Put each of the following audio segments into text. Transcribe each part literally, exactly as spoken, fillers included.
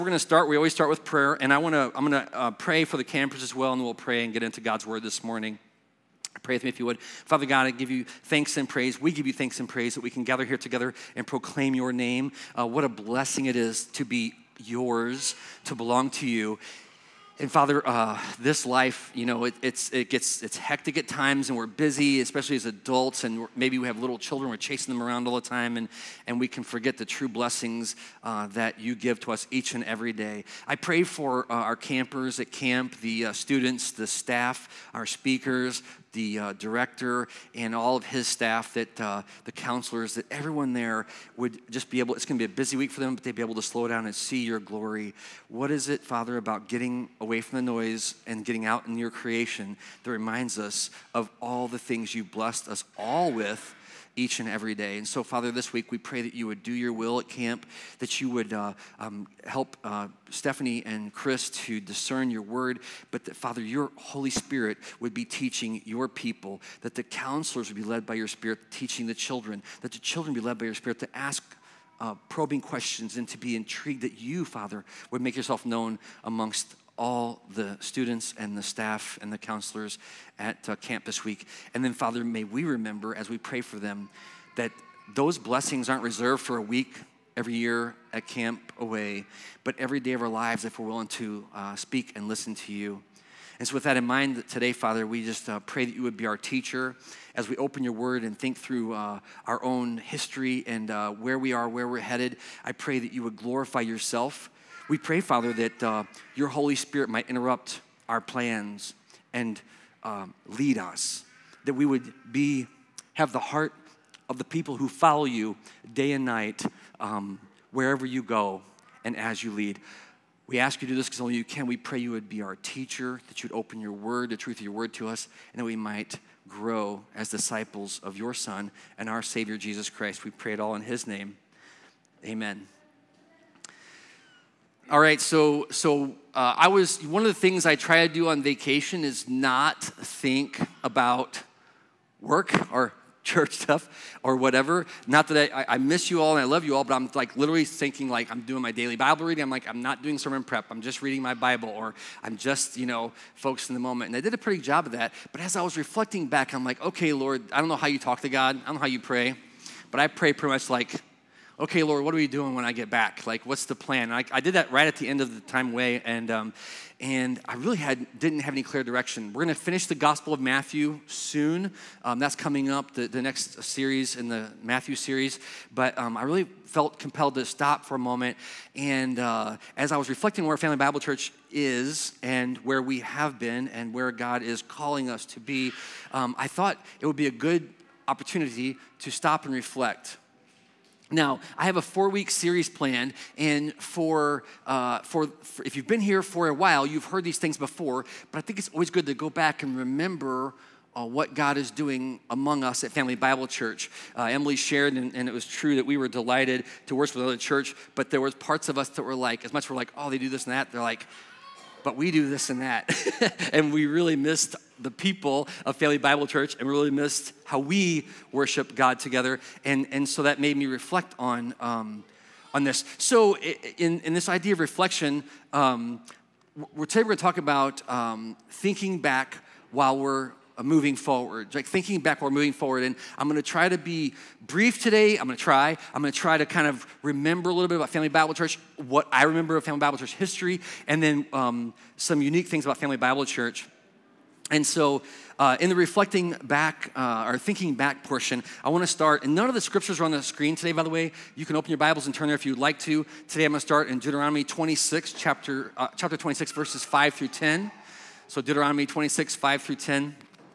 We're going to start, we always start with prayer, and I want to, I'm going to uh, pray for the campers as well, and then we'll pray and get into God's word this morning. Pray with me if you would. Father God, I give you thanks and praise. We give you thanks and praise that we can gather here together and proclaim your name. Uh, what a blessing it is to be yours, to belong to you. And Father, uh, this life, you know, it, it's it gets it's hectic at times, and we're busy, especially as adults, and we're, maybe we have little children, we're chasing them around all the time, and, and we can forget the true blessings uh, that you give to us each and every day. I pray for uh, our campers at camp, the uh, students, the staff, our speakers, the uh, director, and all of his staff, that uh, the counselors, that everyone there would just be able, it's going to be a busy week for them, but they'd be able to slow down and see your glory. What is it, Father, about getting away from the noise and getting out in your creation that reminds us of all the things you blessed us all with each and every day? And so, Father, this week we pray that you would do your will at camp, that you would uh, um, help uh, Stephanie and Chris to discern your word, but that, Father, your Holy Spirit would be teaching your people, that the counselors would be led by your Spirit, teaching the children, that the children be led by your Spirit to ask uh, probing questions and to be intrigued that you, Father, would make yourself known amongst all the students and the staff and the counselors at uh, camp this week. And then, Father, may we remember as we pray for them that those blessings aren't reserved for a week every year at camp away, but every day of our lives if we're willing to uh, speak and listen to you. And so with that in mind, today, Father, we just uh, pray that you would be our teacher as we open your word and think through uh, our own history and uh, where we are, where we're headed. I pray that you would glorify yourself. We pray, Father, that uh, your Holy Spirit might interrupt our plans and um, lead us, that we would be have the heart of the people who follow you day and night, um, wherever you go and as you lead. We ask you to do this because only you can. We pray you would be our teacher, that you'd open your word, the truth of your word to us, and that we might grow as disciples of your Son and our Savior, Jesus Christ. We pray it all in his name. Amen. All right, so so uh, I was, one of the things I try to do on vacation is not think about work or church stuff or whatever. Not that I, I miss you all and I love you all, but I'm like literally thinking like I'm doing my daily Bible reading. I'm like, I'm not doing sermon prep. I'm just reading my Bible, or I'm just, you know, focused in the moment. And I did a pretty good job of that. But as I was reflecting back, I'm like, okay, Lord, I don't know how you talk to God. I don't know how you pray, but I pray pretty much like, okay, Lord, what are we doing when I get back? Like, what's the plan? And I, I did that right at the end of the time away, and um, and I really had didn't have any clear direction. We're going to finish the Gospel of Matthew soon. Um, that's coming up, the, the next series in the Matthew series. But um, I really felt compelled to stop for a moment. And uh, as I was reflecting where Family Bible Church is and where we have been and where God is calling us to be, um, I thought it would be a good opportunity to stop and reflect. Now, I have a four-week series planned, and for, uh, for for if you've been here for a while, you've heard these things before, but I think it's always good to go back and remember uh, what God is doing among us at Family Bible Church. Uh, Emily shared, and, and it was true that we were delighted to worship with another church, but there was parts of us that were like, as much as we're like, oh, they do this and that, they're like, but we do this and that. And we really missed the people of Family Bible Church and really missed how we worship God together. And, and so that made me reflect on, um, on this. So in, in this idea of reflection, um, we're today we're going to talk about um, thinking back while we're moving forward, like thinking back while we're moving forward. And I'm going to try to be brief today. I'm going to try. I'm going to try to kind of remember a little bit about Family Bible Church, what I remember of Family Bible Church history, and then um, some unique things about Family Bible Church. And so uh, in the reflecting back, uh, or thinking back portion, I want to start, and none of the scriptures are on the screen today, by the way. You can open your Bibles and turn there if you'd like to. Today I'm going to start in Deuteronomy twenty-six, chapter, uh, chapter twenty-six, verses five through ten. So Deuteronomy twenty-six, five through ten.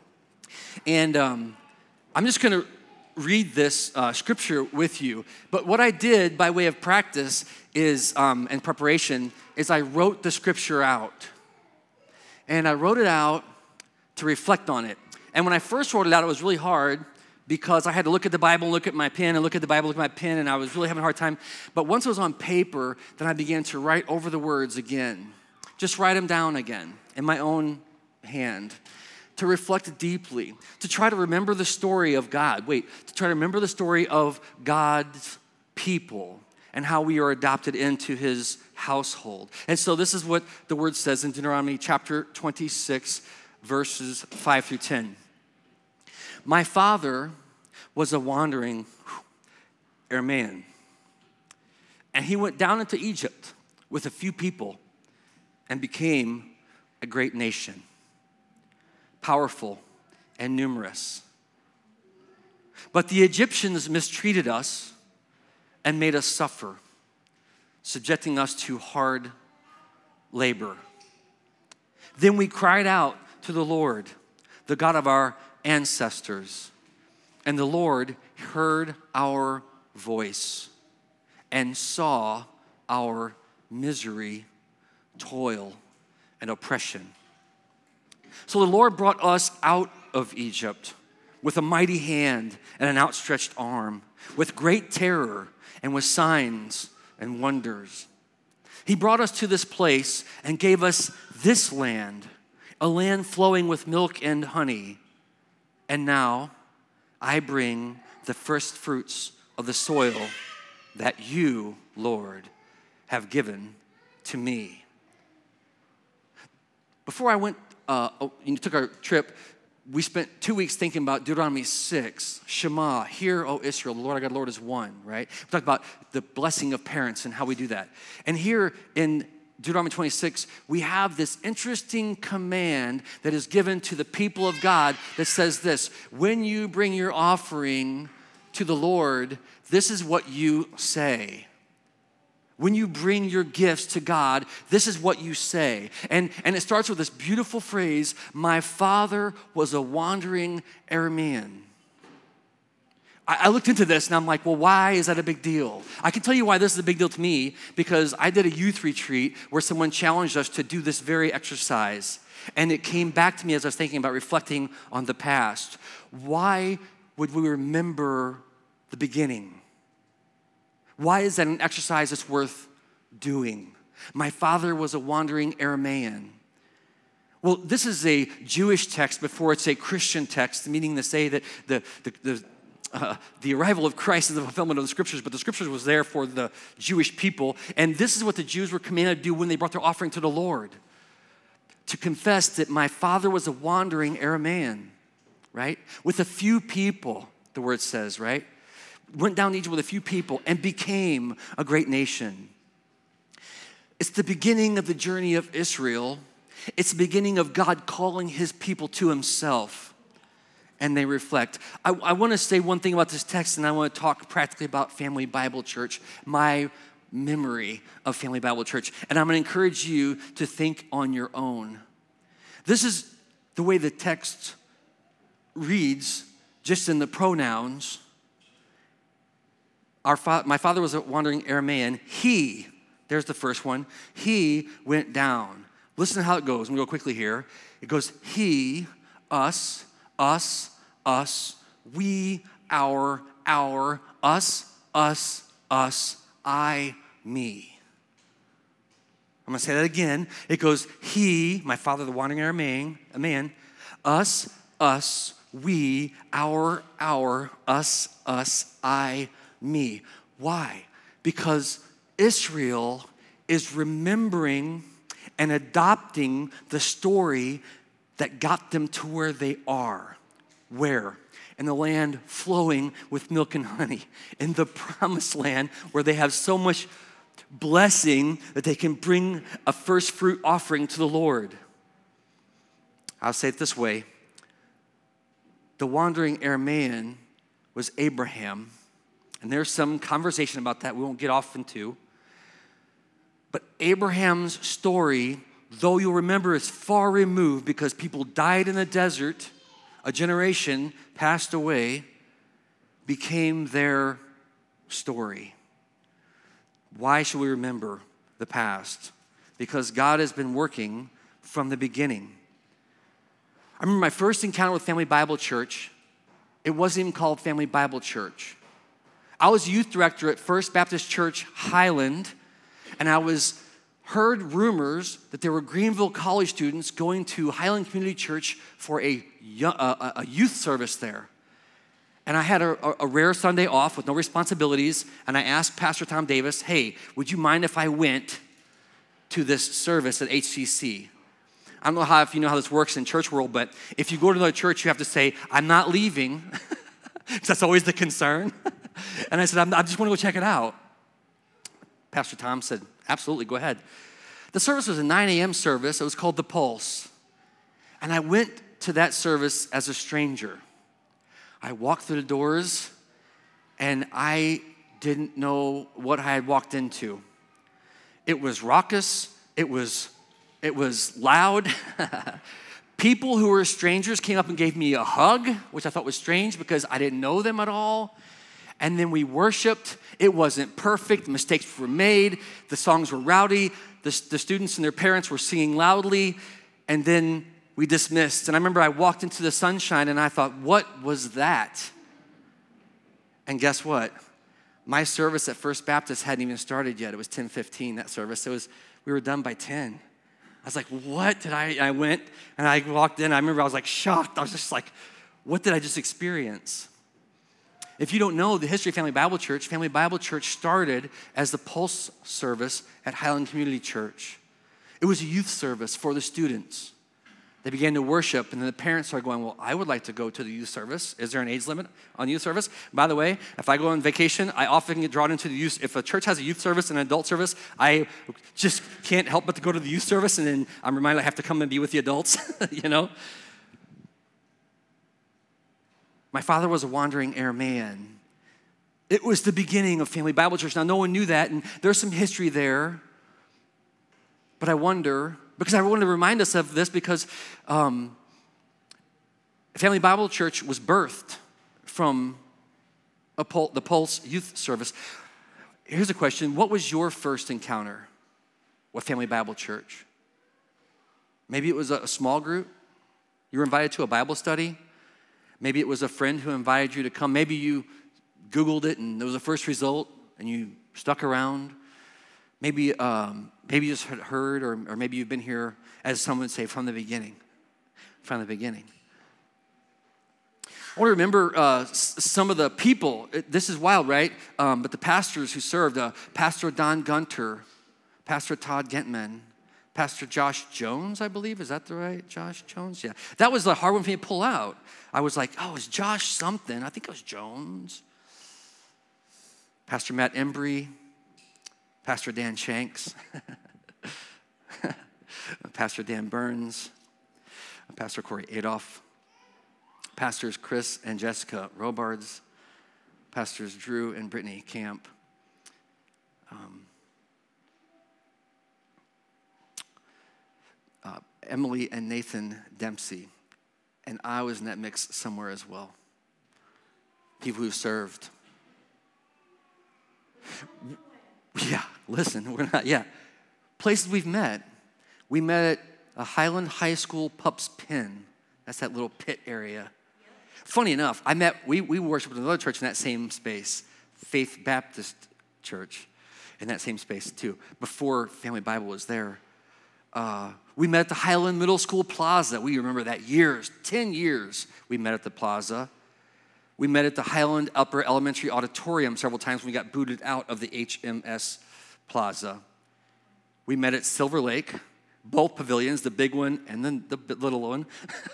And um, I'm just going to read this uh, scripture with you. But what I did by way of practice is, um, and preparation, is I wrote the scripture out. And I wrote it out to reflect on it. And when I first wrote it out, it was really hard because I had to look at the Bible, look at my pen, and look at the Bible, look at my pen, and I was really having a hard time. But once it was on paper, then I began to write over the words again. Just write them down again in my own hand. To reflect deeply, to try to remember the story of God. Wait, to try to remember the story of God's people and how we are adopted into his household. And so this is what the word says in Deuteronomy chapter twenty-six, verses five through ten. My father was a wandering Aramean, and he went down into Egypt with a few people and became a great nation, powerful and numerous. But the Egyptians mistreated us and made us suffer, subjecting us to hard labor. Then we cried out to the Lord, the God of our ancestors, and the Lord heard our voice and saw our misery, toil, and oppression. So the Lord brought us out of Egypt with a mighty hand and an outstretched arm, with great terror and with signs and wonders. He brought us to this place and gave us this land, a land flowing with milk and honey. And now I bring the first fruits of the soil that you, Lord, have given to me. Before I went, uh, and took our trip, we spent two weeks thinking about Deuteronomy six, Shema, hear, O Israel, the Lord our God, Lord is one, right? We talked about the blessing of parents and how we do that. And here in Deuteronomy twenty-six, we have this interesting command that is given to the people of God that says this: when you bring your offering to the Lord, this is what you say. When you bring your gifts to God, this is what you say. And, and it starts with this beautiful phrase, my father was a wandering Aramean. I, I looked into this and I'm like, well, why is that a big deal? I can tell you why this is a big deal to me, because I did a youth retreat where someone challenged us to do this very exercise. And it came back to me as I was thinking about reflecting on the past. Why would we remember the beginning? Why is that an exercise that's worth doing? My father was a wandering Aramean. Well, this is a Jewish text before it's a Christian text, meaning to say that the, the, the, uh, the arrival of Christ is the fulfillment of the scriptures, but the scriptures was there for the Jewish people. And this is what the Jews were commanded to do when they brought their offering to the Lord, to confess that my father was a wandering Aramean, right? With a few people, the word says, right? Went down to Egypt with a few people and became a great nation. It's the beginning of the journey of Israel. It's the beginning of God calling his people to himself. And they reflect. I, I want to say one thing about this text, and I want to talk practically about Family Bible Church, my memory of Family Bible Church. And I'm going to encourage you to think on your own. This is the way the text reads, just in the pronouns. Our fa- my father was a wandering Aramean. He, there's the first one, he went down. Listen to how it goes. I'm going to go quickly here. It goes, he, us, us, us, we, our, our, us, us, us, I, me. I'm going to say that again. It goes, he, my father, the wandering Aramean, a man, us, us, we, our, our, us, us, I, me. Why? Because Israel is remembering and adopting the story that got them to where they are. Where? In the land flowing with milk and honey. In the promised land where they have so much blessing that they can bring a first fruit offering to the Lord. I'll say it this way. The wandering Aramean was Abraham. And there's some conversation about that we won't get off into. But Abraham's story, though you'll remember, is far removed because people died in the desert, a generation passed away, became their story. Why should we remember the past? Because God has been working from the beginning. I remember my first encounter with Family Bible Church. It wasn't even called Family Bible Church. I was youth director at First Baptist Church Highland, and I was heard rumors that there were Greenville College students going to Highland Community Church for a, a, a youth service there. And I had a, a rare Sunday off with no responsibilities, and I asked Pastor Tom Davis, hey, would you mind if I went to this service at H C C? I don't know how if you know how this works in church world, but if you go to another church, you have to say, I'm not leaving, because that's always the concern. And I said, I'm, I just want to go check it out. Pastor Tom said, absolutely, go ahead. The service was a nine a.m. service. It was called The Pulse. And I went to that service as a stranger. I walked through the doors, and I didn't know what I had walked into. It was raucous. It was, it was loud. People who were strangers came up and gave me a hug, which I thought was strange because I didn't know them at all. And then we worshiped. It wasn't perfect. Mistakes were made. The songs were rowdy. The, the students and their parents were singing loudly. And then we dismissed. And I remember I walked into the sunshine and I thought, what was that? And guess what? My service at First Baptist hadn't even started yet. It was ten fifteen, that service. It was, we were done by ten. I was like, what did I, I went and I walked in. I remember I was like shocked. I was just like, what did I just experience? If you don't know the history of Family Bible Church, Family Bible Church started as the Pulse service at Highland Community Church. It was a youth service for the students. They began to worship, and then the parents started going, well, I would like to go to the youth service. Is there an age limit on youth service? By the way, if I go on vacation, I often get drawn into the youth. If a church has a youth service and an adult service, I just can't help but to go to the youth service, and then I'm reminded I have to come and be with the adults, you know? My father was a wandering Aramean. It was the beginning of Family Bible Church. Now, no one knew that, and there's some history there. But I wonder, because I wanted to remind us of this because um, Family Bible Church was birthed from a Pul- the Pulse Youth Service. Here's a question. What was your first encounter with Family Bible Church? Maybe it was a, a small group. You were invited to a Bible study. Maybe it was a friend who invited you to come. Maybe you Googled it and it was the first result and you stuck around. Maybe um, maybe you just had heard or, or maybe you've been here, as someone would say, from the beginning. From the beginning. I want to remember uh, s- some of the people. It, this is wild, right? Um, but the pastors who served, uh, Pastor Don Gunter, Pastor Todd Gentman, Pastor Josh Jones, I believe. Is that the right Josh Jones? Yeah. That was a hard one for me to pull out. I was like, oh, it's Josh something. I think it was Jones. Pastor Matt Embry, Pastor Dan Shanks, Pastor Dan Burns, Pastor Corey Adolph, Pastors Chris and Jessica Robards, Pastors Drew and Brittany Camp, um, uh, Emily and Nathan Dempsey, and I was in that mix somewhere as well. People who served. Yeah, listen, we're not, yeah. Places we've met. We met at a Highland High School Pups Pen. That's that little pit area. Funny enough, I met, we, we worshiped with another church in that same space, Faith Baptist Church, in that same space too, before Family Bible was there. Uh, we met at the Highland Middle School Plaza. We remember that years, ten years we met at the plaza. We met at the Highland Upper Elementary Auditorium several times when we got booted out of the H M S Plaza. We met at Silver Lake, both pavilions, the big one and then the little one.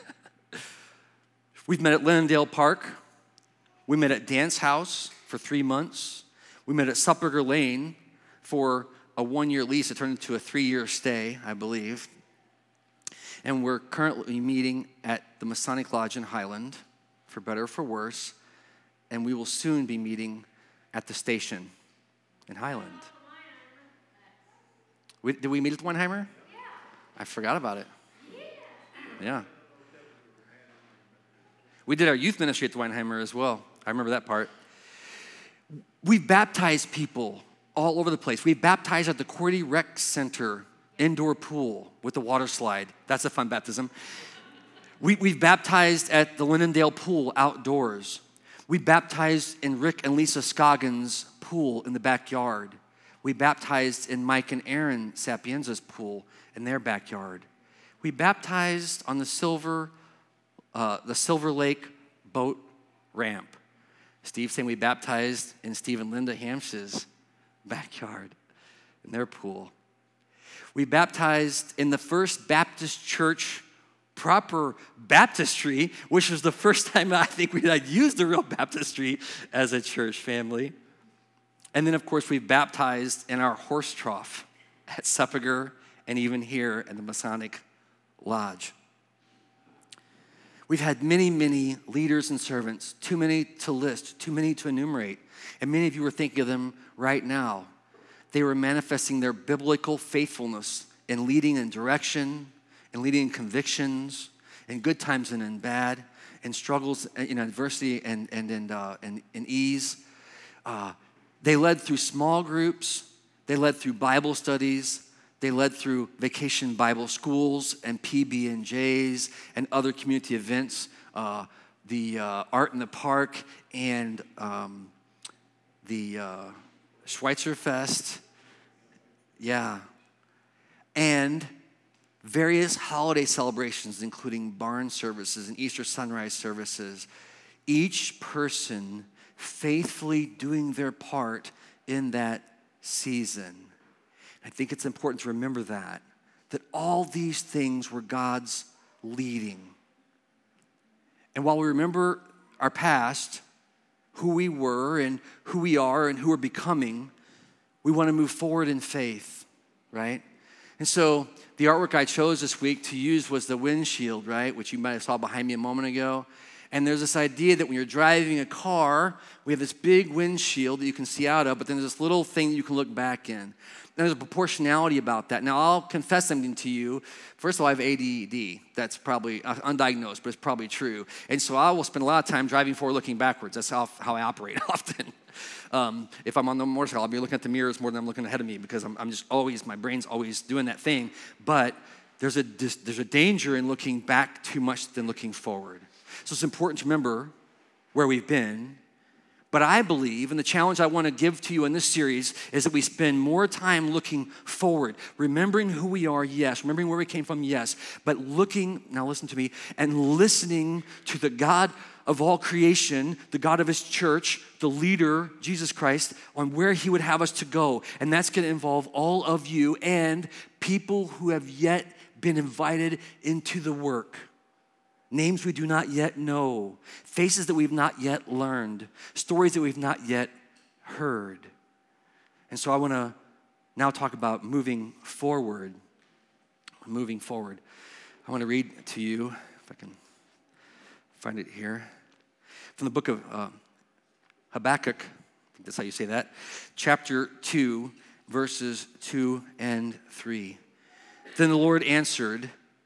We've met at Lindendale Park. We met at Dance House for three months. We met at Supperger Lane for a one-year lease. It turned into a three-year stay, I believe. And we're currently meeting at the Masonic Lodge in Highland, for better or for worse, and we will soon be meeting at the station in Highland. We, did we meet at the Weinheimer? Yeah. I forgot about it. Yeah. Yeah. We did our youth ministry at the Weinheimer as well. I remember that part. We've baptized people all over the place. We baptized at the Cordy Rec Center indoor pool with the water slide. That's a fun baptism. We, we've baptized at the Lindendale Pool outdoors. We baptized in Rick and Lisa Scoggins' pool in the backyard. We baptized in Mike and Aaron Sapienza's pool in their backyard. We baptized on the Silver, uh, the Silver Lake boat ramp Steve saying we baptized in Steve and Linda Hamsh's backyard in their pool. We baptized in the First Baptist Church proper baptistry, which was the first time I think we had used the real baptistry as a church family. And then, of course, we've baptized in our horse trough at Sepulchre and even here in the Masonic Lodge. We've had many, many leaders and servants, too many to list, too many to enumerate. And many of you are thinking of them right now. They were manifesting their biblical faithfulness in leading in direction, in leading in convictions, in good times and in bad, in struggles, in adversity and, and, and, uh, and, in ease. Uh, they led through small groups. They led through Bible studies. They led through vacation Bible schools and P B and J's and other community events, uh, the uh, Art in the Park and um, the uh, Schweitzer Fest. Yeah. And various holiday celebrations, including barn services and Easter sunrise services. Each person faithfully doing their part in that season. I think it's important to remember that, that all these things were God's leading. And while we remember our past, who we were and who we are and who we're becoming, we want to move forward in faith, right? And so the artwork I chose this week to use was the windshield, right, which you might have saw behind me a moment ago. And there's this idea that when you're driving a car, we have this big windshield that you can see out of, but then there's this little thing that you can look back in. And there's a proportionality about that. Now, I'll confess something to you. First of all, I have A D D. That's probably uh, undiagnosed, but it's probably true. And so I will spend a lot of time driving forward, looking backwards. That's how, how I operate often. Um, if I'm on the motorcycle, I'll be looking at the mirrors more than I'm looking ahead of me because I'm, I'm just always, my brain's always doing that thing. But there's a, there's a danger in looking back too much than looking forward. So it's important to remember where we've been. But I believe, and the challenge I want to give to you in this series is that we spend more time looking forward, remembering who we are, yes, remembering where we came from, yes, but looking, now listen to me, and listening to the God of all creation, the God of his church, the leader, Jesus Christ, on where he would have us to go. And that's going to involve all of you and people who have yet been invited into the work. Names we do not yet know, faces that we've not yet learned, stories that we've not yet heard. And so I want to now talk about moving forward. Moving forward. I want to read to you, if I can find it here, from the book of uh, Habakkuk, I think that's how you say that, chapter two, verses two and three. Then the Lord answered,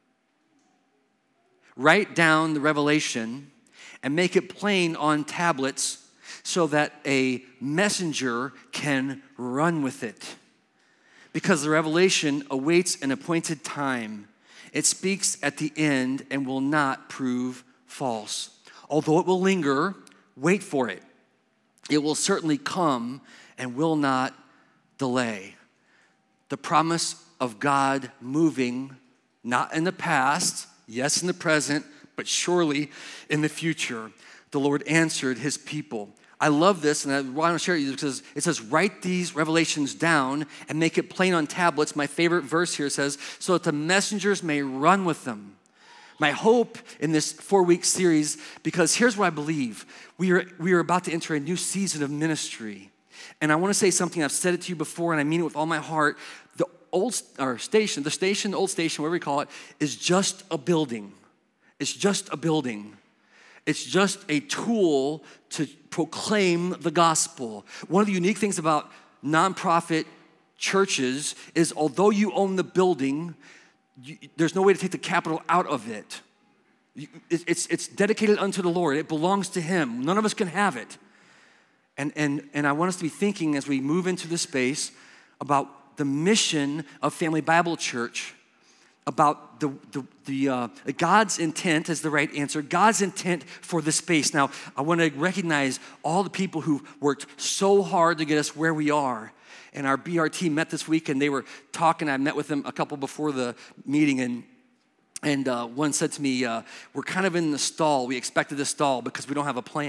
write down the revelation and make it plain on tablets so that a messenger can run with it. Because the revelation awaits an appointed time. It speaks at the end and will not prove false. Although it will linger, wait for it. It will certainly come and will not delay. The promise of God moving, not in the past, yes, in the present, but surely in the future. The Lord answered his people. I love this, and I want to share it with you because it says, write these revelations down and make it plain on tablets. My favorite verse here says, so that the messengers may run with them. My hope in this four-week series, because here's what I believe. We are, we are about to enter a new season of ministry. And I want to say something, I've said it to you before, and I mean it with all my heart. The old or station, the station, the old station, whatever we call it, is just a building. It's just a building. It's just a tool to proclaim the gospel. One of the unique things about nonprofit churches is although you own the building, you, there's no way to take the capital out of it. You, it it's, it's dedicated unto the Lord. It belongs to him. None of us can have it. And, and, and I want us to be thinking as we move into this space about the mission of Family Bible Church, about the, the, the uh, God's intent is the right answer, God's intent for the space. Now, I want to recognize all the people who worked so hard to get us where we are. And our B R T met this week, and they were talking. I met with them a couple before the meeting, and and uh, one said to me, uh, we're kind of in the stall. We expected the stall because we don't have a plan.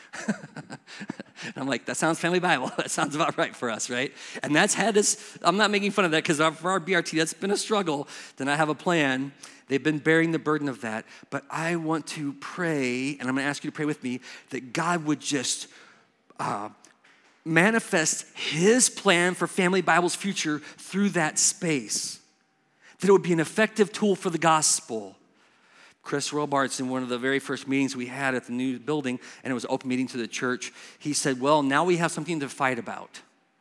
And I'm like, that sounds Family Bible. That sounds about right for us, right? And that's had us, I'm not making fun of that because for our B R T, that's been a struggle. Then I have a plan. They've been bearing the burden of that. But I want to pray, and I'm going to ask you to pray with me, that God would just uh, manifest his plan for Family Bible's future through that space. That it would be an effective tool for the gospel. Chris Robarts, in one of the very first meetings we had at the new building, and it was an open meeting to the church, he said, well, now we have something to fight about.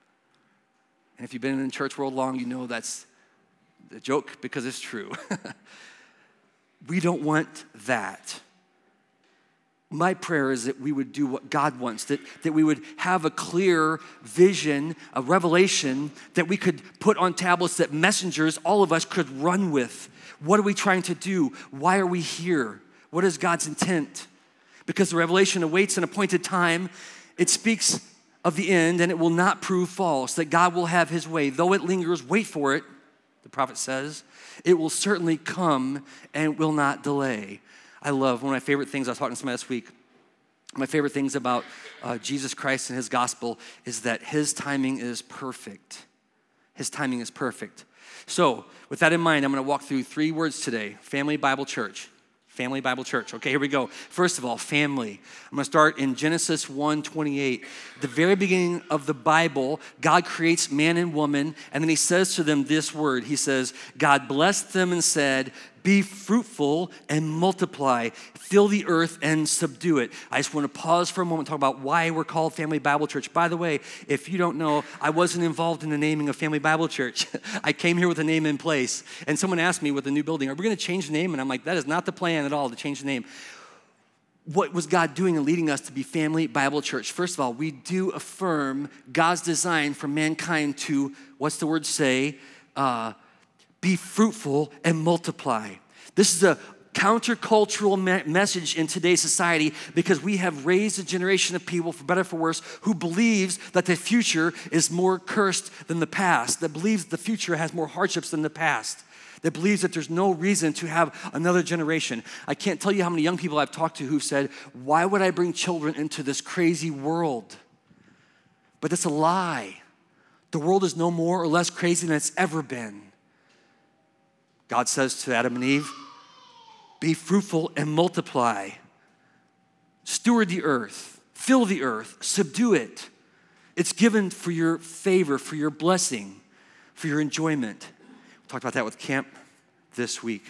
And if you've been in the church world long, you know that's a joke because it's true. We don't want that. My prayer is that we would do what God wants, that, that we would have a clear vision, a revelation that we could put on tablets that messengers, all of us, could run with. What are we trying to do? Why are we here? What is God's intent? Because the revelation awaits an appointed time. It speaks of the end, and it will not prove false, that God will have his way. Though it lingers, wait for it, the prophet says. It will certainly come and will not delay. I love, one of my favorite things, I was talking to somebody this week, my favorite things about uh, Jesus Christ and his gospel is that his timing is perfect. His timing is perfect. So, with that in mind, I'm going to walk through three words today. Family Bible Church. Family Bible Church. Okay, here we go. First of all, family. I'm going to start in Genesis one twenty-eight. At the very beginning of the Bible, God creates man and woman, and then he says to them this word. He says, God blessed them and said, be fruitful and multiply. Fill the earth and subdue it. I just want to pause for a moment and talk about why we're called Family Bible Church. By the way, if you don't know, I wasn't involved in the naming of Family Bible Church. I came here with a name in place. And someone asked me with the new building, are we going to change the name? And I'm like, that is not the plan at all to change the name. What was God doing and leading us to be Family Bible Church? First of all, we do affirm God's design for mankind to, what's the word say? Uh, be fruitful and multiply. This is a countercultural me- message in today's society because we have raised a generation of people, for better or for worse, who believes that the future is more cursed than the past, that believes the future has more hardships than the past, that believes that there's no reason to have another generation. I can't tell you how many young people I've talked to who've said, why would I bring children into this crazy world? But that's a lie. The world is no more or less crazy than it's ever been. God says to Adam and Eve, be fruitful and multiply. Steward the earth, fill the earth, subdue it. It's given for your favor, for your blessing, for your enjoyment. We talked about that with camp this week.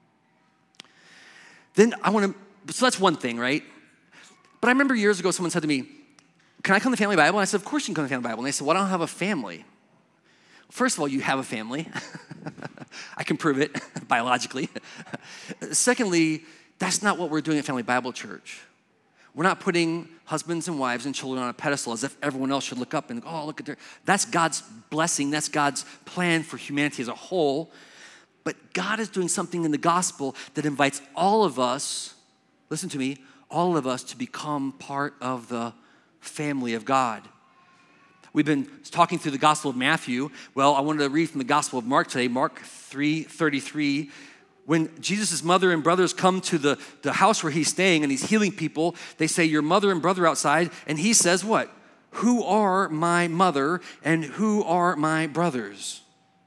Then I want to, so that's one thing, right? But I remember years ago someone said to me, can I come to Family Bible? And I said, of course you can come to Family Bible. And they said, well, I don't have a family. First of all, you have a family. I can prove it biologically. Secondly, that's not what we're doing at Family Bible Church. We're not putting husbands and wives and children on a pedestal as if everyone else should look up and go, oh, look at their, that's God's blessing. That's God's plan for humanity as a whole. But God is doing something in the gospel that invites all of us, listen to me, all of us to become part of the family of God. We've been talking through the Gospel of Matthew. Well, I wanted to read from the Gospel of Mark today, Mark three thirty-three. When Jesus' mother and brothers come to the, the house where he's staying and he's healing people, they say, your mother and brother outside. And he says what? Who are my mother and who are my brothers?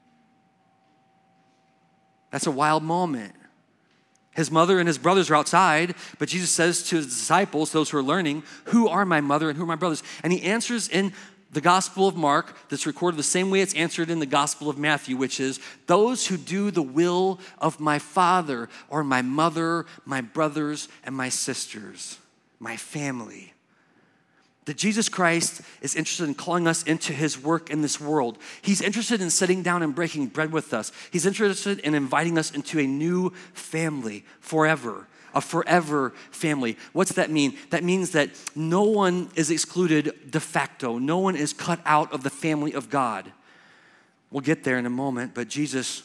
That's a wild moment. His mother and his brothers are outside, but Jesus says to his disciples, those who are learning, who are my mother and who are my brothers? And he answers in the Gospel of Mark, that's recorded the same way it's answered in the Gospel of Matthew, which is, those who do the will of my Father, or my mother, my brothers, and my sisters, my family. That Jesus Christ is interested in calling us into his work in this world. He's interested in sitting down and breaking bread with us. He's interested in inviting us into a new family forever. A forever family. What's that mean? That means that no one is excluded de facto. No one is cut out of the family of God. We'll get there in a moment, but Jesus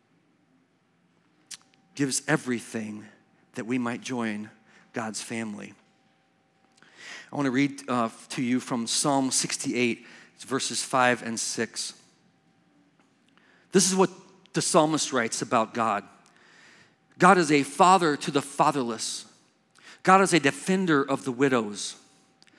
gives everything that we might join God's family. I want to read uh, to you from Psalm sixty-eight, verses five and six. This is what the psalmist writes about God. God is a father to the fatherless. God is a defender of the widows.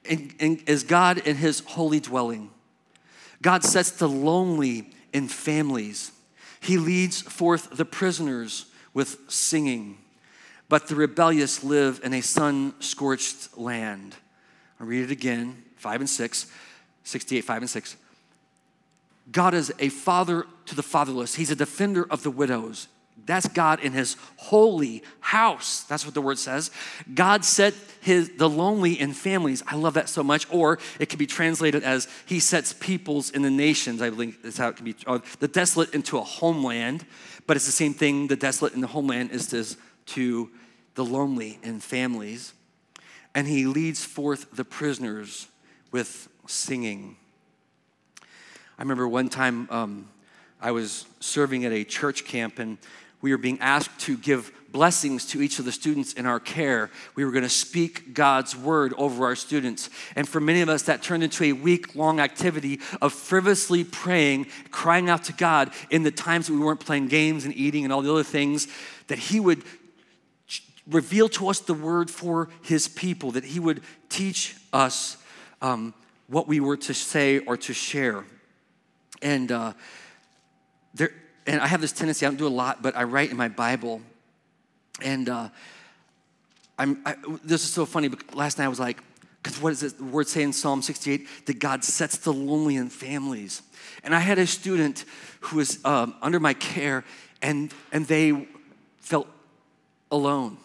and, and is God in his holy dwelling. God sets the lonely in families. He leads forth the prisoners with singing, but the rebellious live in a sun-scorched land. I'll read it again, five and six, sixty-eight, five and six. God is a father to the fatherless. He's a defender of the widows. That's God in his holy house. That's what the word says. God set his the lonely in families. I love that so much. Or it could be translated as he sets peoples in the nations. I believe that's how it can be. Uh, the desolate into a homeland. But it's the same thing. The desolate in the homeland is to, to the lonely in families. And he leads forth the prisoners with singing. I remember one time um, I was serving at a church camp, and we were being asked to give blessings to each of the students in our care. We were going to speak God's word over our students. And for many of us, that turned into a week-long activity of frivolously praying, crying out to God in the times that we weren't playing games and eating and all the other things, that he would reveal to us the word for his people, that he would teach us um, what we were to say or to share. And uh, there, and I have this tendency, I don't do a lot, but I write in my Bible. And uh, I'm, I, this is so funny, but last night I was like, because what does the word say in Psalm sixty-eight? That God sets the lonely in families. And I had a student who was um, under my care, and, and they felt alone.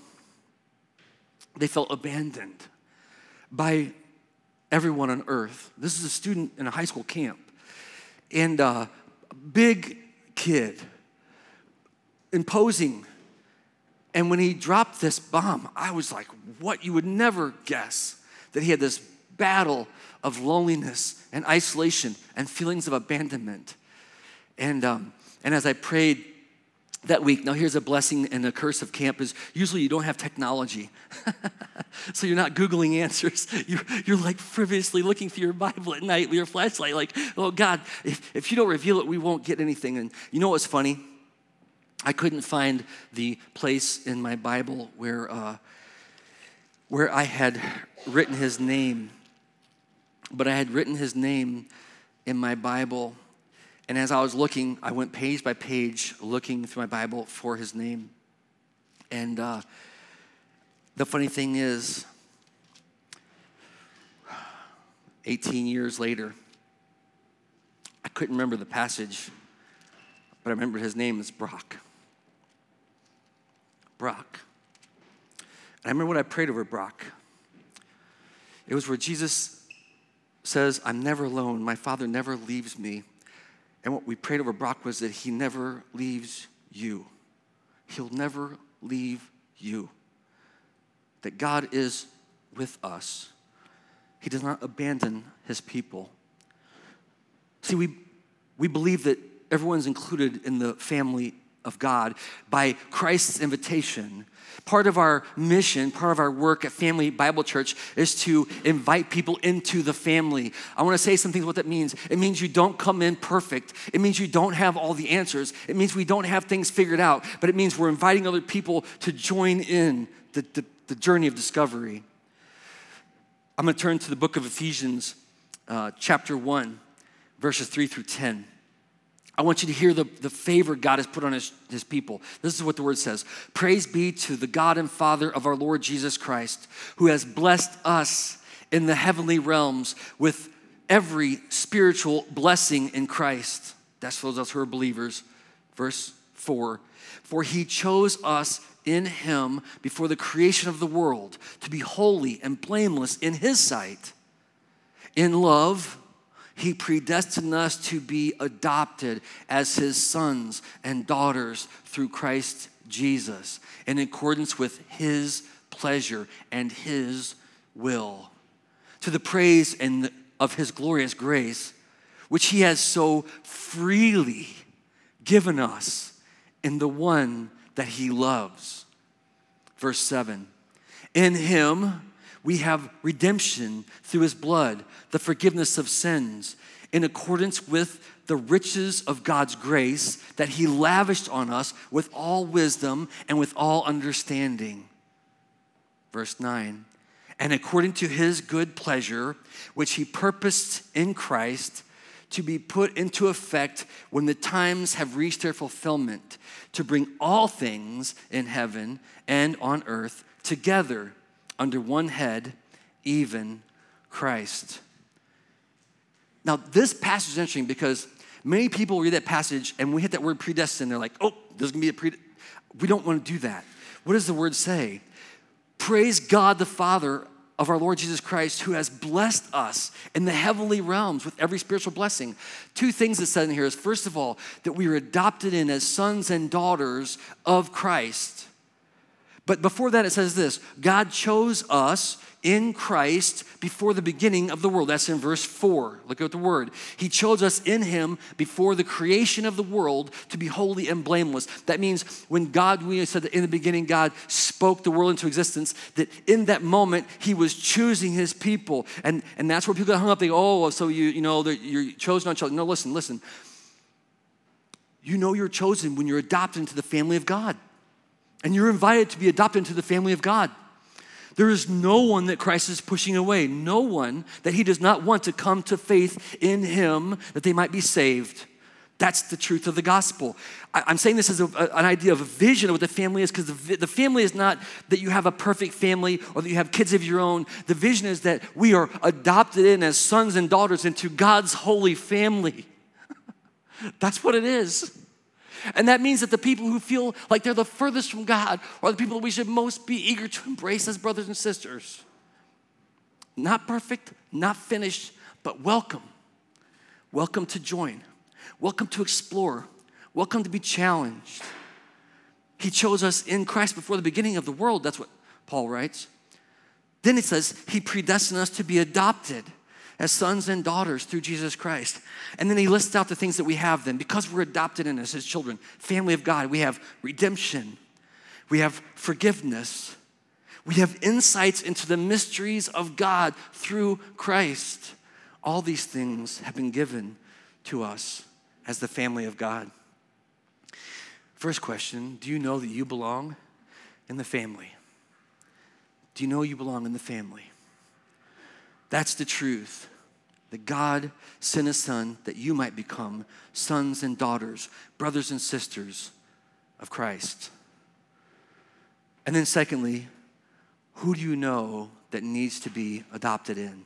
They felt abandoned by everyone on earth. This is a student in a high school camp. And uh, big kid, imposing. And when he dropped this bomb, I was like, what? You would never guess that he had this battle of loneliness and isolation and feelings of abandonment. And um, and as I prayed that week, now here's a blessing and a curse of camp is usually you don't have technology. So you're not Googling answers. You're, you're like frivolously looking through your Bible at night with your flashlight like, oh God, if, if you don't reveal it, we won't get anything. And you know what's funny? I couldn't find the place in my Bible where, uh, where I had written his name. But I had written his name in my Bible. And as I was looking, I went page by page looking through my Bible for his name. And uh, the funny thing is, eighteen years later, I couldn't remember the passage, but I remember his name is Brock. Brock. And I remember what I prayed over Brock. It was where Jesus says, I'm never alone. My Father never leaves me. And what we prayed over Brock was that he never leaves you. He'll never leave you. That God is with us. He does not abandon his people. See, we, we believe that everyone's included in the family of God by Christ's invitation. Part of our mission, part of our work at Family Bible Church is to invite people into the family. I want to say some things what that means. It means you don't come in perfect. It means you don't have all the answers. It means we don't have things figured out, but it means we're inviting other people to join in the, the, the journey of discovery. I'm going to turn to the book of Ephesians, uh, chapter one, verses three through ten. I want you to hear the, the favor God has put on his, his people. This is what the word says. Praise be to the God and Father of our Lord Jesus Christ, who has blessed us in the heavenly realms with every spiritual blessing in Christ. That's for those who are believers. Verse four. For he chose us in him before the creation of the world to be holy and blameless in his sight. In love, he predestined us to be adopted as his sons and daughters through Christ Jesus, in accordance with his pleasure and his will, to the praise and of his glorious grace, which he has so freely given us in the one that he loves. Verse seven, in him we have redemption through his blood, the forgiveness of sins, in accordance with the riches of God's grace that he lavished on us with all wisdom and with all understanding. Verse nine, and according to his good pleasure, which he purposed in Christ to be put into effect when the times have reached their fulfillment, to bring all things in heaven and on earth together under one head, even Christ. Now, this passage is interesting because many people read that passage and we hit that word predestined, they're like, oh, there's gonna be a pre. We don't want to do that. What does the word say? Praise God the Father of our Lord Jesus Christ, who has blessed us in the heavenly realms with every spiritual blessing. Two things that said in here is, first of all, that we are adopted in as sons and daughters of Christ. But before that, it says this: God chose us in Christ before the beginning of the world. That's in verse four. Look at the word. He chose us in him before the creation of the world to be holy and blameless. That means when God, we said that in the beginning, God spoke the world into existence, that in that moment, he was choosing his people. And, and that's where people got hung up. They go, oh, so you, you know, you're chosen, unchosen. No, listen, listen. You know you're chosen when you're adopted into the family of God. And you're invited to be adopted into the family of God. There is no one that Christ is pushing away. No one that he does not want to come to faith in him that they might be saved. That's the truth of the gospel. I, I'm saying this as a, a, an idea of a vision of what the family is, because the, the family is not that you have a perfect family or that you have kids of your own. The vision is that we are adopted in as sons and daughters into God's holy family. That's what it is. And that means that the people who feel like they're the furthest from God are the people that we should most be eager to embrace as brothers and sisters. Not perfect, not finished, but welcome. Welcome to join. Welcome to explore. Welcome to be challenged. He chose us in Christ before the beginning of the world. That's what Paul writes. Then it says he predestined us to be adopted as sons and daughters through Jesus Christ. And then he lists out the things that we have then. Because we're adopted in as his children, family of God, we have redemption. We have forgiveness. We have insights into the mysteries of God through Christ. All these things have been given to us as the family of God. First question, do you know that you belong in the family? Do you know you belong in the family? That's the truth, that God sent his son that you might become sons and daughters, brothers and sisters of Christ. And then secondly, who do you know that needs to be adopted in?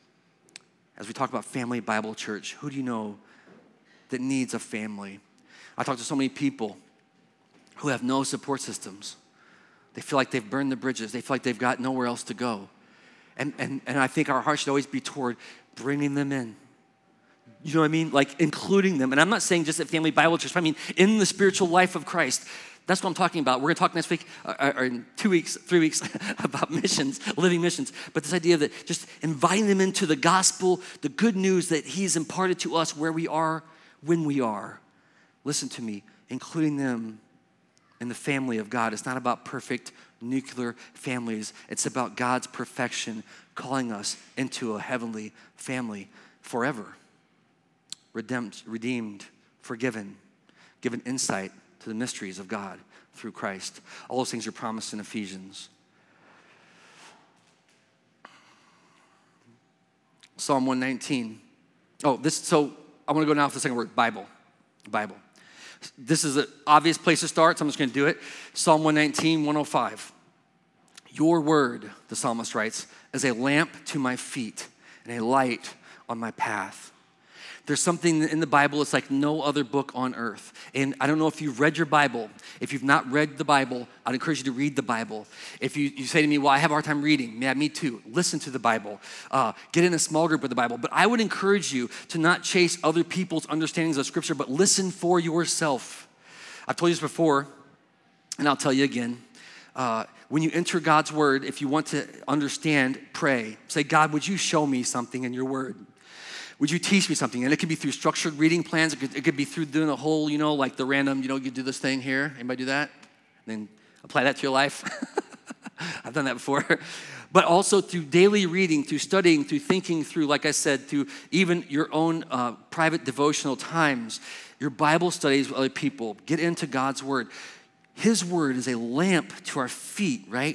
As we talk about Family Bible Church, who do you know that needs a family? I talk to so many people who have no support systems. They feel like they've burned the bridges. They feel like they've got nowhere else to go. And, and, and I think our heart should always be toward bringing them in. You know what I mean? Like including them. And I'm not saying just at Family Bible Church. I mean in the spiritual life of Christ. That's what I'm talking about. We're going to talk next week, or, or in two weeks, three weeks, about missions, living missions. But this idea that just inviting them into the gospel, the good news that he's imparted to us where we are, when we are. Listen to me, including them in the family of God. It's not about perfect nuclear families. It's about God's perfection calling us into a heavenly family forever. Redeemed, redeemed, forgiven, given insight to the mysteries of God through Christ. All those things are promised in Ephesians. Psalm one nineteen. Oh, this, so I want to go now for the second word, Bible. Bible. This is an obvious place to start, so I'm just going to do it. Psalm one nineteen, one oh five. Your word, the psalmist writes, is a lamp to my feet and a light on my path. There's something in the Bible, it's like no other book on earth. And I don't know if you've read your Bible. If you've not read the Bible, I'd encourage you to read the Bible. If you, you say to me, well, I have a hard time reading. Yeah, me too. Listen to the Bible. Uh, get in a small group with the Bible. But I would encourage you to not chase other people's understandings of Scripture, but listen for yourself. I've told you this before, and I'll tell you again. Uh, when you enter God's word, if you want to understand, pray. Say, God, would you show me something in your word? Would you teach me something? And it could be through structured reading plans. It could, it could be through doing a whole, you know, like the random, you know, you do this thing here. Anybody do that? And then apply that to your life. I've done that before. But also through daily reading, through studying, through thinking through, like I said, through even your own uh, private devotional times, your Bible studies with other people. Get into God's word. His word is a lamp to our feet, right?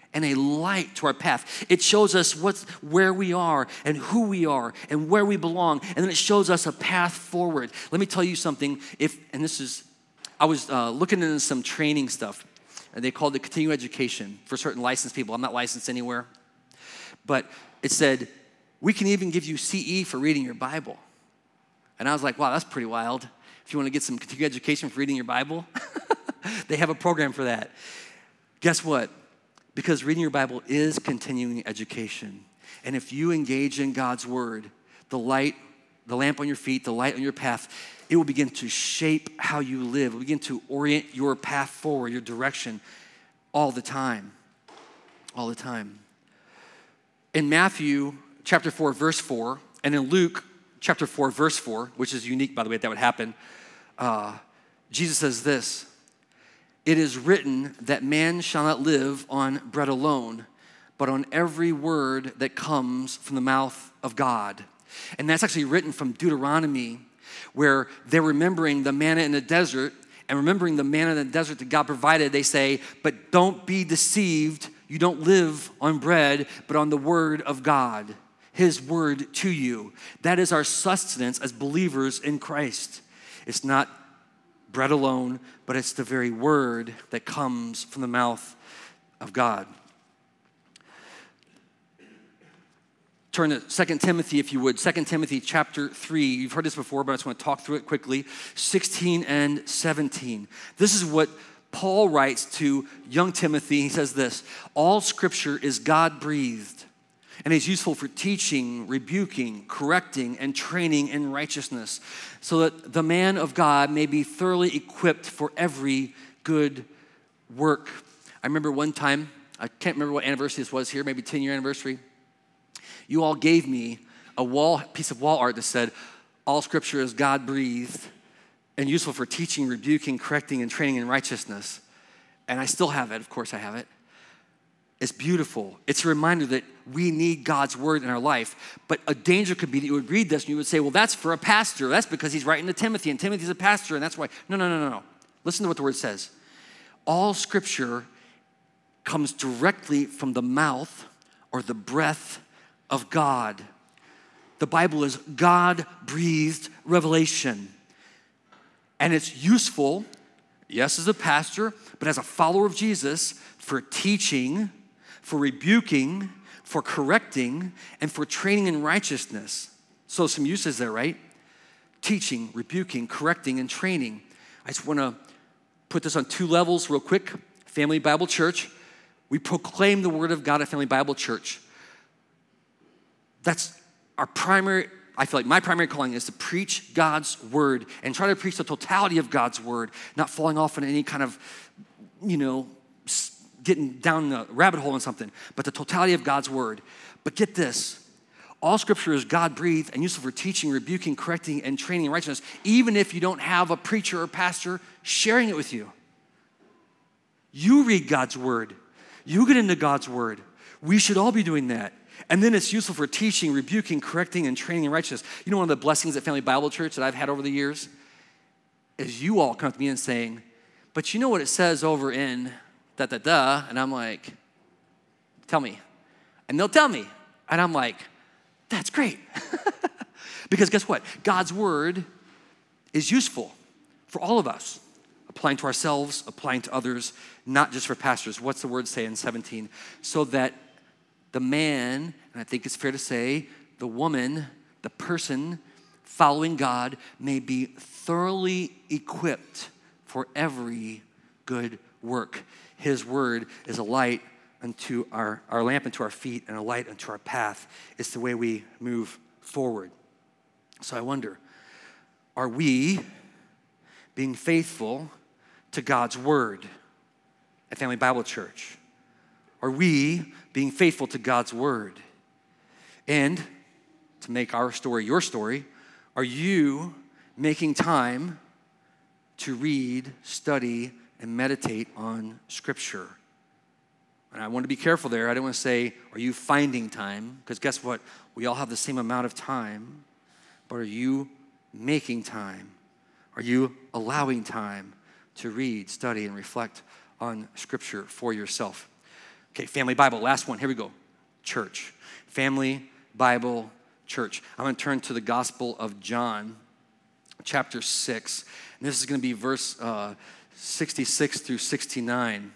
and a light to our path. It shows us what's, where we are and who we are and where we belong. And then it shows us a path forward. Let me tell you something. If, and this is, I was uh, looking into some training stuff, and they called it continuing education for certain licensed people. I'm not licensed anywhere. But it said, we can even give you C E for reading your Bible. And I was like, wow, that's pretty wild. If you want to get some continuing education for reading your Bible, they have a program for that. Guess what? Because reading your Bible is continuing education. And if you engage in God's word, the light, the lamp on your feet, the light on your path, it will begin to shape how you live. It will begin to orient your path forward, your direction, all the time. All the time. In Matthew chapter four, verse four, and in Luke chapter four, verse four, which is unique, by the way, that would happen, uh, Jesus says this, "It is written that man shall not live on bread alone, but on every word that comes from the mouth of God." And that's actually written from Deuteronomy, where they're remembering the manna in the desert, and remembering the manna in the desert that God provided, they say, but don't be deceived. You don't live on bread, but on the word of God, his word to you. That is our sustenance as believers in Christ. It's not bread alone, but it's the very word that comes from the mouth of God. Turn to Second Timothy, if you would. Second Timothy chapter three. You've heard this before, but I just want to talk through it quickly. sixteen and seventeen. This is what Paul writes to young Timothy. He says this, "All scripture is God-breathed and is useful for teaching, rebuking, correcting, and training in righteousness, so that the man of God may be thoroughly equipped for every good work." I remember one time, I can't remember what anniversary this was here, maybe ten-year anniversary. You all gave me a wall piece of wall art that said, "All scripture is God-breathed and useful for teaching, rebuking, correcting, and training in righteousness." And I still have it. Of course I have it. It's beautiful. It's a reminder that we need God's word in our life. But a danger could be that you would read this and you would say, well, that's for a pastor. That's because he's writing to Timothy, and Timothy's a pastor, and that's why. No, no, no, no, no. Listen to what the word says. All scripture comes directly from the mouth or the breath of God. The Bible is God-breathed revelation. And it's useful, yes, as a pastor, but as a follower of Jesus, for teaching, for rebuking, for correcting, and for training in righteousness. So some uses there, right? Teaching, rebuking, correcting, and training. I just want to put this on two levels real quick. Family Bible Church. We proclaim the word of God at Family Bible Church. That's our primary, I feel like my primary calling is to preach God's word and try to preach the totality of God's word, not falling off in any kind of, you know, getting down the rabbit hole in something, but the totality of God's word. But get this, all scripture is God-breathed and useful for teaching, rebuking, correcting, and training in righteousness, even if you don't have a preacher or pastor sharing it with you. You read God's word. You get into God's word. We should all be doing that. And then it's useful for teaching, rebuking, correcting, and training in righteousness. You know, one of the blessings at Family Bible Church that I've had over the years is you all come to me and saying, but you know what it says over in da-da-da? And I'm like, tell me. And they'll tell me. And I'm like, that's great. Because guess what? God's word is useful for all of us, applying to ourselves, applying to others, not just for pastors. What's the word say in seventeen? So that the man, and I think it's fair to say, the woman, the person following God may be thoroughly equipped for every good work. His word is a light unto our, our lamp unto our feet and a light unto our path. It's the way we move forward. So I wonder, are we being faithful to God's word at Family Bible Church? Are we being faithful to God's word? And to make our story your story, are you making time to read, study, and meditate on scripture? And I want to be careful there. I don't want to say, are you finding time? Because guess what? We all have the same amount of time. But are you making time? Are you allowing time to read, study, and reflect on scripture for yourself? Okay, family, Bible, last one. Here we go. Church. Family, Bible, church. I'm going to turn to the Gospel of John, chapter six. And this is going to be verse uh, sixty-six through sixty-nine.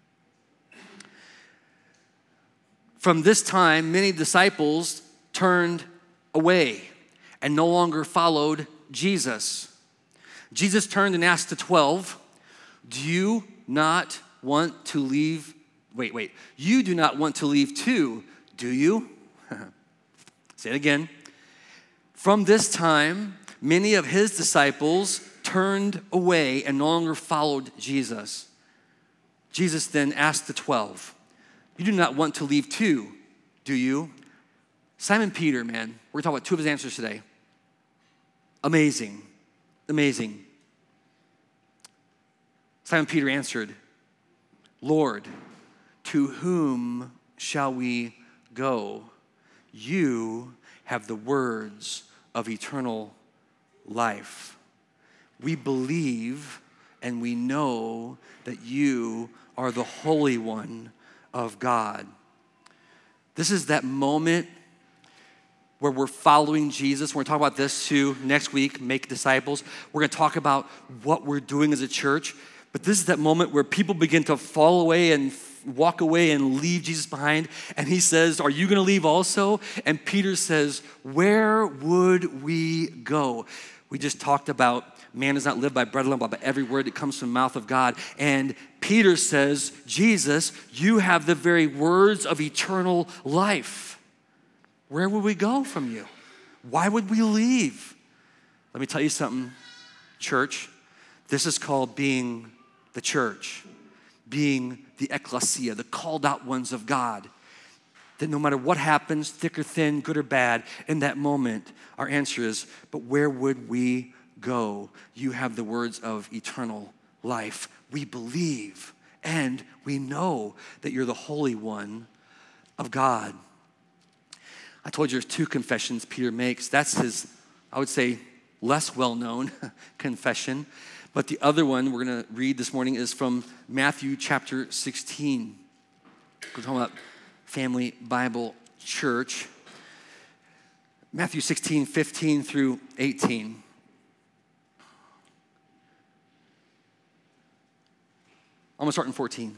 From this time, many disciples turned away and no longer followed Jesus. Jesus turned and asked the twelve, do you not want to leave? Wait, wait. You do not want to leave too, do you? Say it again. From this time, many of his disciples turned away and no longer followed Jesus. Jesus then asked the twelve, you do not want to leave too, do you? Simon Peter, man, we're talking about two of his answers today. Amazing, amazing. Simon Peter answered, Lord, to whom shall we go? You have the words of eternal life. We believe and we know that you are the Holy One of God. This is that moment where we're following Jesus. We're going to talk about this too next week, make disciples. We're going to talk about what we're doing as a church. But this is that moment where people begin to fall away and walk away and leave Jesus behind. And he says, are you going to leave also? And Peter says, where would we go? We just talked about man does not live by bread alone, but by every word that comes from the mouth of God. And Peter says, Jesus, you have the very words of eternal life. Where would we go from you? Why would we leave? Let me tell you something, church. This is called being the church, being the ecclesia, the called out ones of God. That no matter what happens, thick or thin, good or bad, in that moment, our answer is, but where would we go? You have the words of eternal life. We believe and we know that you're the Holy One of God. I told you there's two confessions Peter makes. That's his, I would say, less well-known confession. But the other one we're going to read this morning is from Matthew chapter sixteen. We're talking about Family Bible Church. Matthew sixteen, fifteen through eighteen. I'm going to start in fourteen.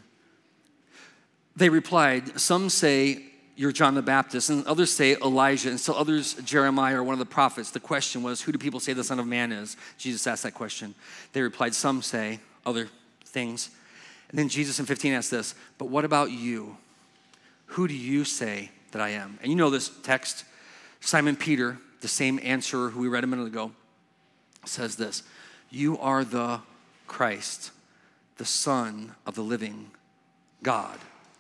They replied, some say you're John the Baptist, and others say Elijah, and still others Jeremiah or one of the prophets. The question was, who do people say the Son of Man is? Jesus asked that question. They replied, some say other things. And then Jesus in fifteen asked this, but what about you? Who do you say that I am? And you know this text. Simon Peter, the same answerer who we read a minute ago, says this, you are the Christ, the Son of the living God.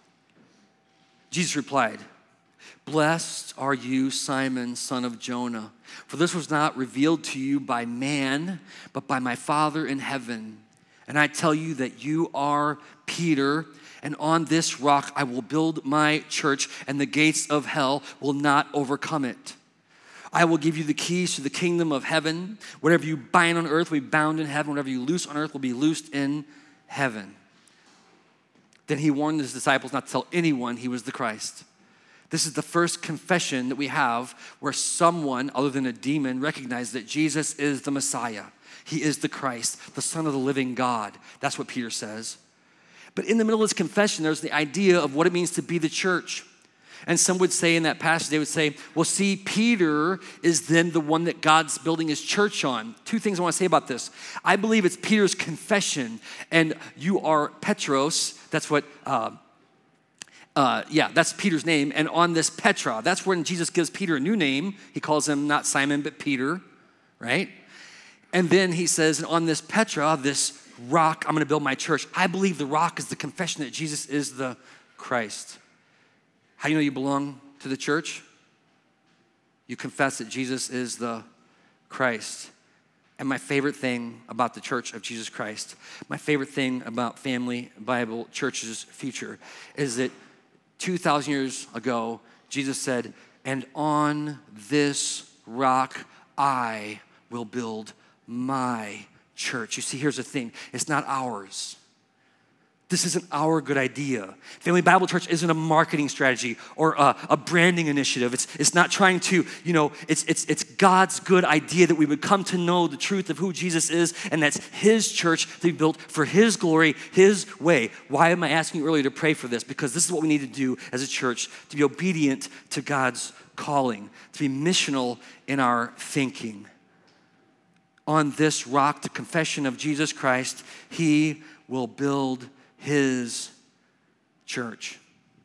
Jesus replied, blessed are you, Simon, son of Jonah, for this was not revealed to you by man, but by my Father in heaven. And I tell you that you are Peter, and on this rock I will build my church, and the gates of hell will not overcome it. I will give you the keys to the kingdom of heaven. Whatever you bind on earth will be bound in heaven. Whatever you loose on earth will be loosed in heaven. Then he warned his disciples not to tell anyone he was the Christ. This is the first confession that we have where someone other than a demon recognized that Jesus is the Messiah. He is the Christ, the Son of the living God. That's what Peter says. But in the middle of this confession, there's the idea of what it means to be the church. And some would say in that passage, they would say, well, see, Peter is then the one that God's building his church on. Two things I want to say about this. I believe it's Peter's confession, and you are Petros. That's what, uh, uh, yeah, that's Peter's name. And on this Petra, that's when Jesus gives Peter a new name. He calls him not Simon, but Peter, right? And then he says, and on this Petra, this rock, I'm going to build my church. I believe the rock is the confession that Jesus is the Christ. How do you know you belong to the church? You confess that Jesus is the Christ. And my favorite thing about the Church of Jesus Christ, my favorite thing about Family Bible Church's future is that two thousand years ago, Jesus said, and on this rock I will build my church. You see, here's the thing. It's not ours. This isn't our good idea. Family Bible Church isn't a marketing strategy or a, a branding initiative. It's, it's not trying to, you know, it's, it's, it's God's good idea that we would come to know the truth of who Jesus is, and that's his church to be built for his glory, his way. Why am I asking you earlier to pray for this? Because this is what we need to do as a church, to be obedient to God's calling, to be missional in our thinking. On this rock, the confession of Jesus Christ, he will build his church.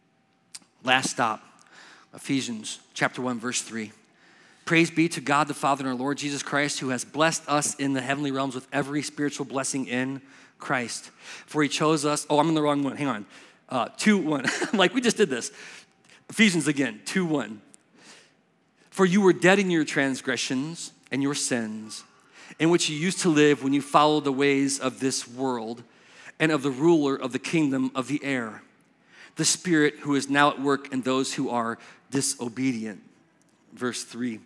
Last stop, Ephesians chapter one, verse three. Praise be to God the Father and our Lord Jesus Christ, who has blessed us in the heavenly realms with every spiritual blessing in Christ. For he chose us, oh, I'm in the wrong one, hang on. Uh, two, one, I'm like, we just did this. Ephesians again, two, one. For you were dead in your transgressions and your sins, in which you used to live when you followed the ways of this world and of the ruler of the kingdom of the air, the spirit who is now at work in those who are disobedient. Verse three.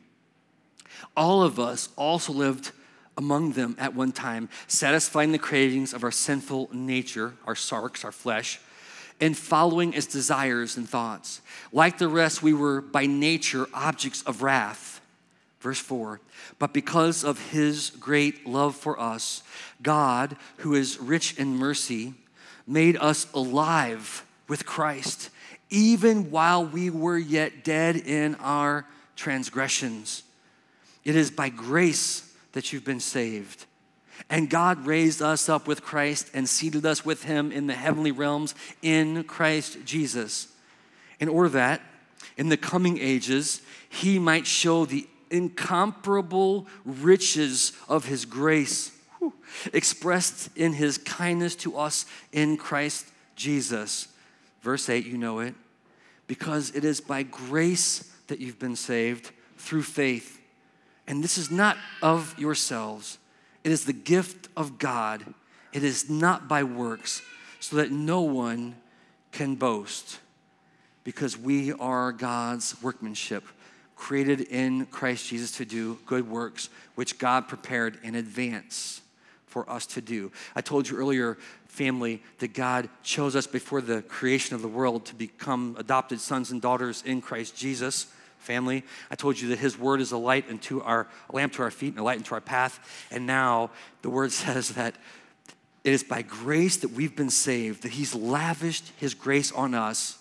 All of us also lived among them at one time, satisfying the cravings of our sinful nature, our sarx, our flesh, and following its desires and thoughts. Like the rest, we were by nature objects of wrath. Verse four, but because of his great love for us, God, who is rich in mercy, made us alive with Christ, even while we were yet dead in our transgressions. It is by grace that you've been saved. And God raised us up with Christ and seated us with him in the heavenly realms in Christ Jesus, in order that in the coming ages he might show the incomparable riches of his grace, whew, expressed in his kindness to us in Christ Jesus. Verse eight, you know it. Because it is by grace that you've been saved through faith. And this is not of yourselves. It is the gift of God. It is not by works, so that no one can boast. Because we are God's workmanship, created in Christ Jesus to do good works, which God prepared in advance for us to do. I told you earlier, family, that God chose us before the creation of the world to become adopted sons and daughters in Christ Jesus. Family, I told you that his word is a light unto our a lamp to our feet and a light unto our path. And now the word says that it is by grace that we've been saved, that he's lavished his grace on us,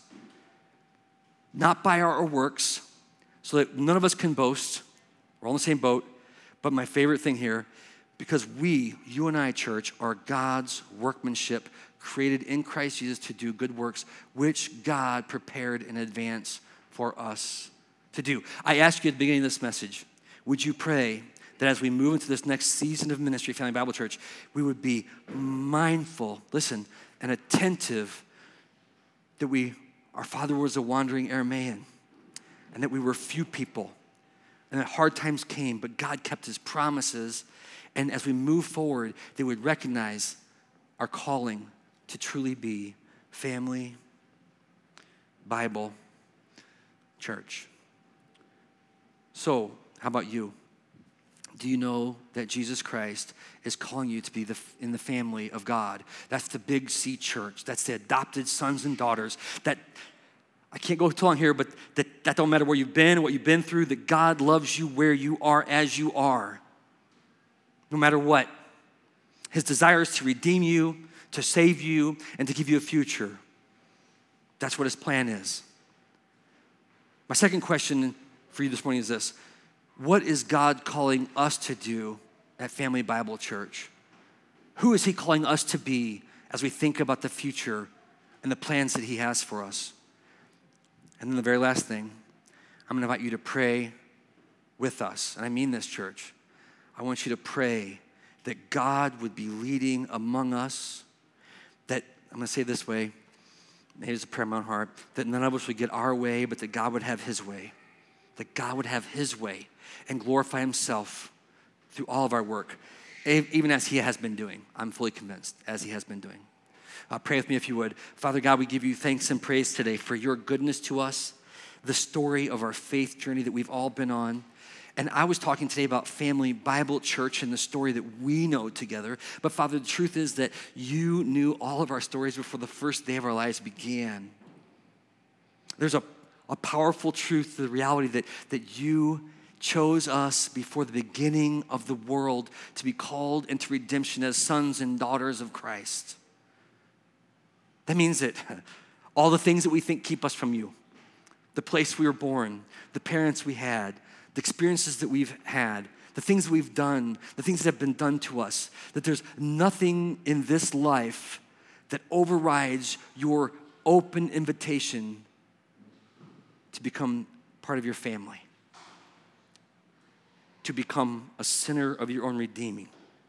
not by our works, so that none of us can boast. We're all in the same boat. But my favorite thing here, because we, you and I, church, are God's workmanship, created in Christ Jesus to do good works, which God prepared in advance for us to do. I asked you at the beginning of this message, would you pray that as we move into this next season of ministry, Family Bible Church, we would be mindful, listen, and attentive that we, our father was a wandering Aramaean, and that we were few people, and that hard times came, but God kept his promises. And as we move forward, they would recognize our calling to truly be Family Bible Church. So, how about you? Do you know that Jesus Christ is calling you to be the, in the family of God? That's the Big C church. That's the adopted sons and daughters. That, I can't go too long here, but that, that don't matter where you've been, what you've been through, that God loves you where you are as you are. No matter what. His desire is to redeem you, to save you, and to give you a future. That's what his plan is. My second question for you this morning is this. What is God calling us to do at Family Bible Church? Who is he calling us to be as we think about the future and the plans that he has for us? And then the very last thing, I'm going to invite you to pray with us. And I mean this, church. I want you to pray that God would be leading among us, that, I'm going to say it this way, maybe it's a prayer in my heart, that none of us would get our way, but that God would have his way. That God would have his way and glorify himself through all of our work, even as he has been doing. I'm fully convinced, as he has been doing. Uh, pray with me if you would. Father God, we give you thanks and praise today for your goodness to us, the story of our faith journey that we've all been on. And I was talking today about family, Bible, church, and the story that we know together. But Father, the truth is that you knew all of our stories before the first day of our lives began. There's a, a powerful truth to the reality that, that you chose us before the beginning of the world to be called into redemption as sons and daughters of Christ. That means that all the things that we think keep us from you, the place we were born, the parents we had, the experiences that we've had, the things that we've done, the things that have been done to us, that there's nothing in this life that overrides your open invitation to become part of your family, to become a sinner of your own redeeming,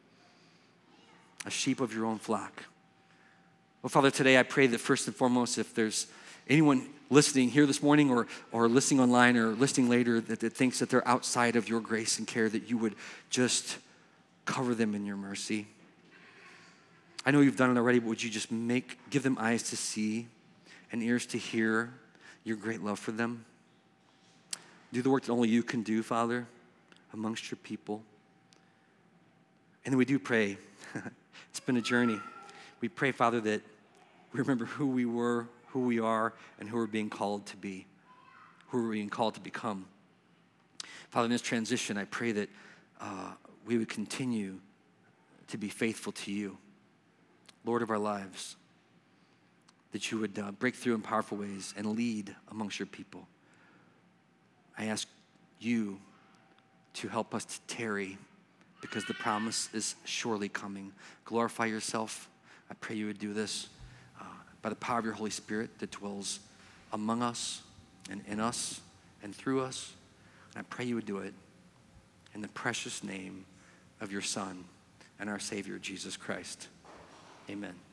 a sheep of your own flock. Well, Father, today I pray that first and foremost, if there's anyone listening here this morning or, or listening online or listening later that, that thinks that they're outside of your grace and care, that you would just cover them in your mercy. I know you've done it already, but would you just make, give them eyes to see and ears to hear your great love for them? Do the work that only you can do, Father, amongst your people. And then we do pray. It's been a journey. We pray, Father, that we remember who we were, who we are, and who we're being called to be, who we're being called to become. Father, in this transition, I pray that uh, we would continue to be faithful to you, Lord of our lives, that you would uh, break through in powerful ways and lead amongst your people. I ask you to help us to tarry because the promise is surely coming. Glorify yourself. I pray you would do this uh, by the power of your Holy Spirit that dwells among us and in us and through us. And I pray you would do it in the precious name of your Son and our Savior, Jesus Christ. Amen.